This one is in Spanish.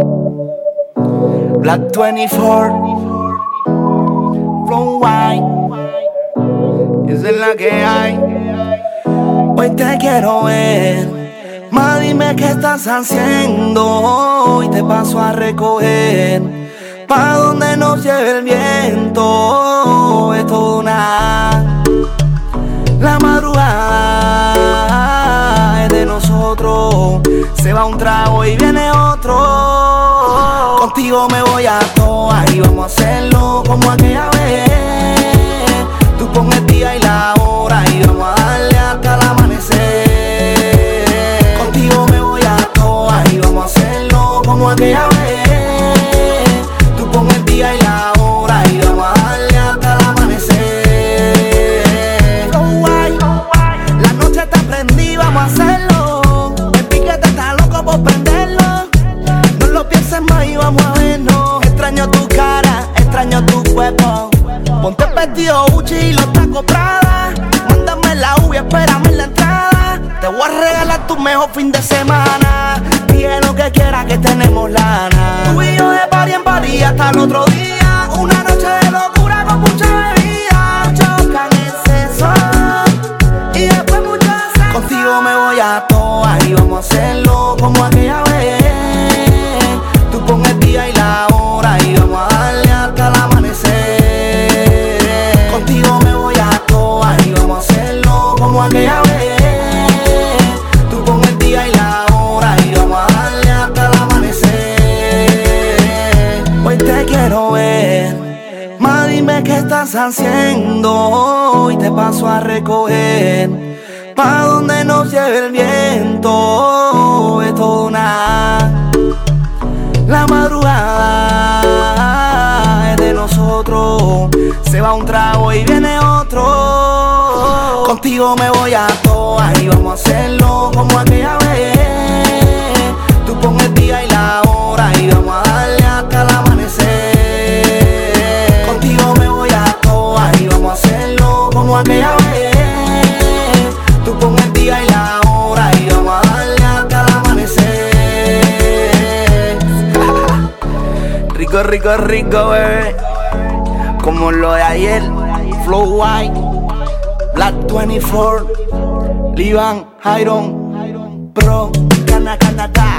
Black 24, Flow White, esa es la que hay. Hoy te quiero ver, ma, dime qué estás haciendo. Hoy te paso a recoger, pa' donde nos lleve el viento. Es toda una... La madrugada es de nosotros. Se va un trago y viene otro. Contigo me voy a toa y vamos a hacerlo como aquella vez. Tú pon el día y la hora y vamos a darle hasta el amanecer. Contigo me voy a toa y vamos a hacerlo como aquella vez. Tú pon el día y la hora y vamos a darle hasta el amanecer. La noche está prendida, vamos a hacerlo. El piquete está loco por prenderlo. No lo pienses más y vamos a vernos. Extraño tu cara, extraño tu cuerpo. Ponte el vestido Gucci y los tacos Prada. Mándame la U y espérame en la entrada. Te voy a regalar tu mejor fin de semana. Dije lo que quieras que tenemos lana. Tú y yo de party en party hasta el otro día. Una noche de locura con mucha bebida. Muchos can exceso y después mucho sexo. Contigo me voy a toa y vamos a hacerlo como aquella vez. Tú pon el día y la hora y vamos a darle hasta el amanecer. Contigo me voy a toa y vamos a hacerlo como aquella vez. Tú pon el día y la hora y vamos a darle hasta el amanecer. Hoy te quiero ver, ma, dime qué estás haciendo. Hoy te paso a recoger, pa' donde nos lleve el viento. Es toda una... La madrugada es de nosotros. Se va un trago y viene otro. Contigo me voy a toa y vamos a hacerlo como aquella vez. Tú pon el día y la hora y vamos a darle hasta el amanecer. Contigo me voy a toa y vamos a hacerlo como aquella vez. Tú pon el día y la hora y vamos a darle hasta el amanecer. Rico, rico, rico, bebé. Como lo de ayer. Flow White, Black 24, Livan, Iron, Pro, Canadá.